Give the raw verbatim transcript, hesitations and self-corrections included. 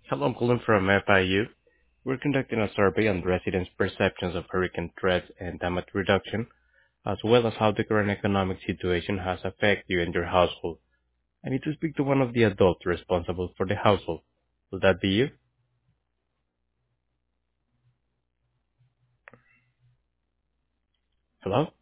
Hello, I'm calling from F I U. We're conducting a survey on residents' perceptions of hurricane threats and damage reduction, as well as how the current economic situation has affected you and your household. I need to speak to one of the adults responsible for the household. Will that be you? Hello?